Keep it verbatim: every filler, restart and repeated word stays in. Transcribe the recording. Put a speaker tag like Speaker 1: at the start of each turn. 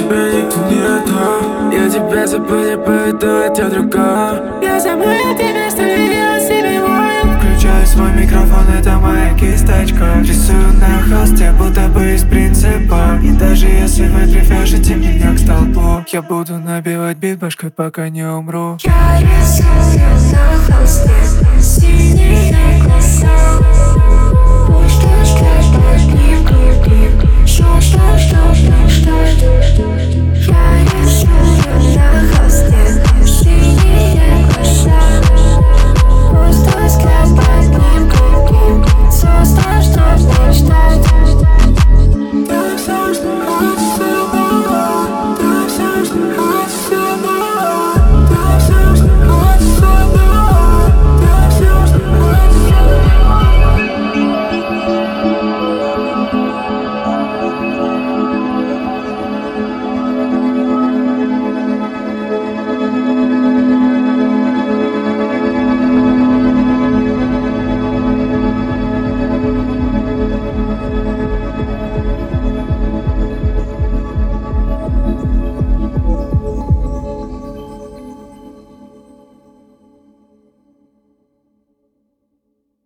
Speaker 1: тебя никто не отдал. Я тебя забыл, я поведу, это другая. Я забыл тебя, что я себе мою. Включаю свой микрофон, это моя кисточка. Рисую на холсте, будто бы из принципа. И даже если вы привяжете меня к столбу, я буду набивать бит башкой, пока не умру.
Speaker 2: Я рисую на холсте синие глаза. Ой, что, что, что, клип, клип, клип. Что, что, что, что, что.